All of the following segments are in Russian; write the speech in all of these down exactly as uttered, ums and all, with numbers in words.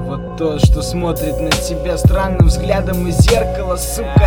вот тот, что смотрит на тебя странным взглядом из зеркала, сука.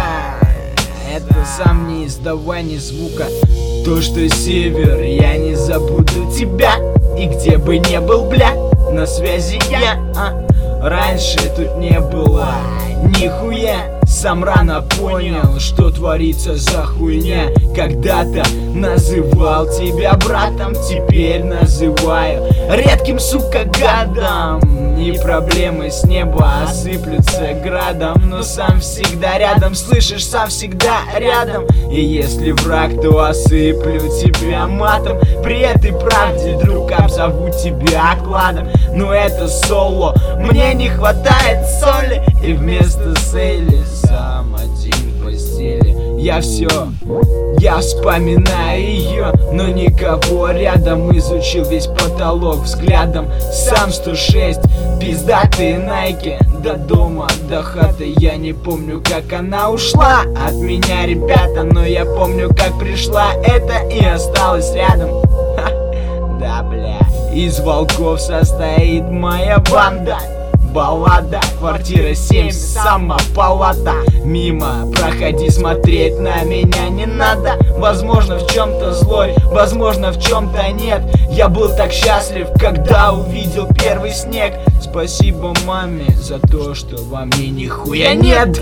Это сам не издавай ни звука. То, что север, я не забуду тебя. И где бы не был, бля, на связи я, а? Раньше тут не было нихуя. Сам рано понял, что творится за хуйня. Когда-то называл тебя братом, теперь называю редким, сука, гадом. И проблемы с неба осыплются градом, но сам всегда рядом, слышишь, сам всегда рядом. И если враг, то осыплю тебя матом. При этой правде, друг, обзову тебя окладом. Но это соло, мне не хватает соли, и вместо цели сам один в постели. Я все, я вспоминаю ее, но никого рядом. Изучил весь потолок взглядом. Сам сто шесть, пиздатые найки. До дома, до хаты, я не помню, как она ушла от меня, ребята. Но я помню, как пришла это и осталась рядом. Ха, да, бля. Из волков состоит моя банда. Баллада, квартира семь, сама палата. Мимо проходи, смотреть на меня не надо. Возможно, в чем-то злой, возможно, в чем-то нет. Я был так счастлив, когда увидел первый снег. Спасибо маме за то, что во мне нихуя нет.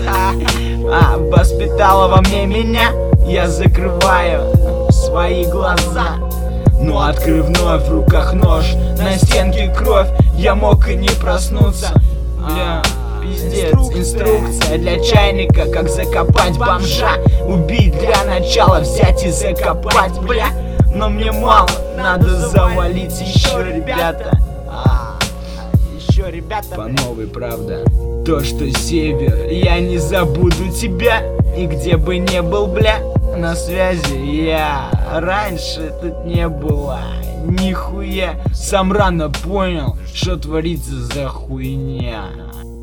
А, воспитала во мне меня. Я закрываю свои глаза, но открыв вновь, в руках нож, на стенке кровь. Я мог и не проснуться. Бля, пиздец, инструкция. инструкция для чайника, как закопать бомжа. Убить для начала, взять и закопать, бля. Но мне мало, надо завалить еще, ребята. А, еще, ребята. По новой, правда. То, что север, я не забуду тебя. И где бы не был, бля, на связи я. Раньше тут не было нихуя. Сам рано понял, что творится за хуйня.